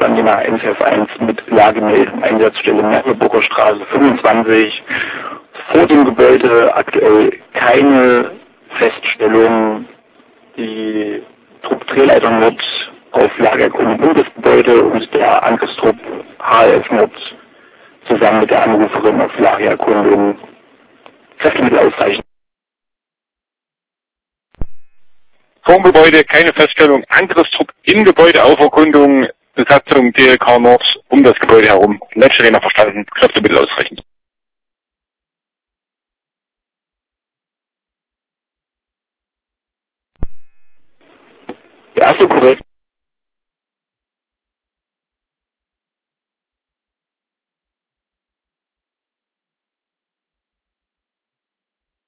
Vorstand in der NCF1 mit Lagemelden, Einsatzstelle Merleburger Straße 25. Vor dem Gebäude aktuell keine Feststellung. Die Trupp Drehleiter Nord auf Lagergrund um das Gebäude und der Angriffstrupp HF Nord zusammen mit der Anruferin auf Lagererkundung Kräftemittel ausreichen. Vor dem Gebäude keine Feststellung, Angriffstrupp im Gebäude auf Erkundung, Besatzung DLK Nord um das Gebäude herum. Letzte noch verstanden, Kräftemittel ausreichend. Der erste korrekt.